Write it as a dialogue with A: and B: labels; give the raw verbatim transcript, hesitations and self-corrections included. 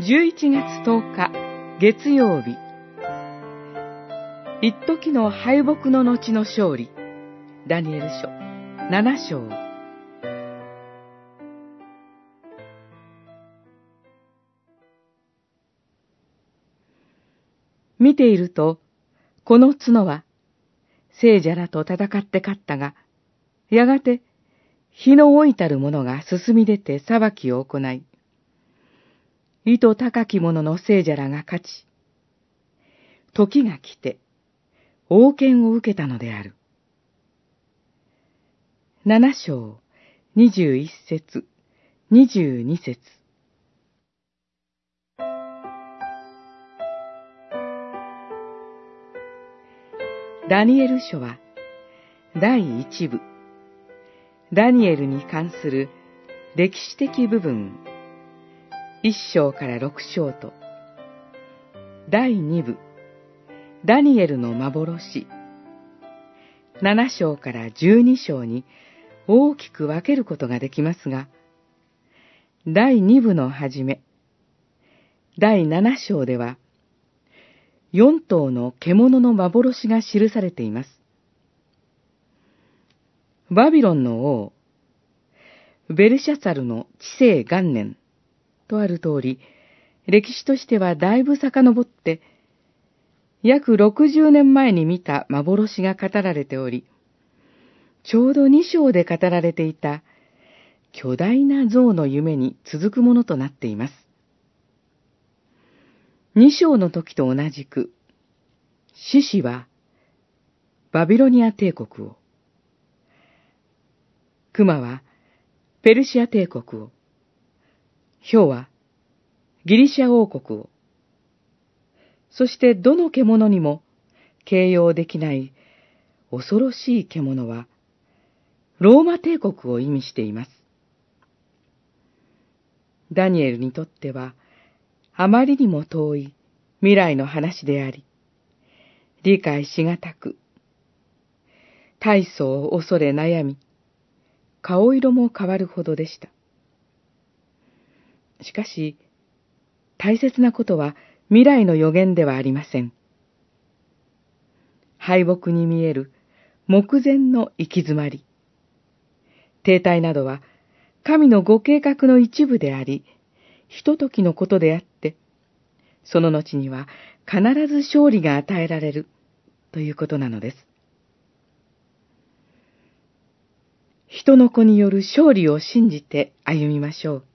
A: じゅういちがつとおか月曜日、一時の敗北の後の勝利。ダニエル書なな章。見ていると、この角は聖者らと戦って勝ったが、やがて日の老いたる者が進み出て裁きを行い、意図高き者の聖者らが勝ち、時が来て王権を受けたのである。七章二十一節、二十二節。ダニエル書は第一部、ダニエルに関する歴史的部分、一章から六章と、第二部、ダニエルの幻、七章から十二章に大きく分けることができますが、第二部のはじめ、第七章では、四頭の獣の幻が記されています。バビロンの王、ベルシャツァルの治世元年とある通り、歴史としてはだいぶ遡って、約ろくじゅうねんまえに見た幻が語られており、ちょうど二章で語られていた巨大な像の夢に続くものとなっています。二章の時と同じく、獅子はバビロニア帝国を、熊はペルシア帝国を、豹はギリシャ王国を、そしてどの獣にも形容できない恐ろしい獣はローマ帝国を意味しています。ダニエルにとってはあまりにも遠い未来の話であり、理解しがたく、大層恐れ悩み、顔色も変わるほどでした。しかし、大切なことは未来の予言ではありません。敗北に見える目前の行き詰まり、停滞などは神のご計画の一部であり、ひとときのことであって、その後には必ず勝利が与えられるということなのです。人の子による勝利を信じて歩みましょう。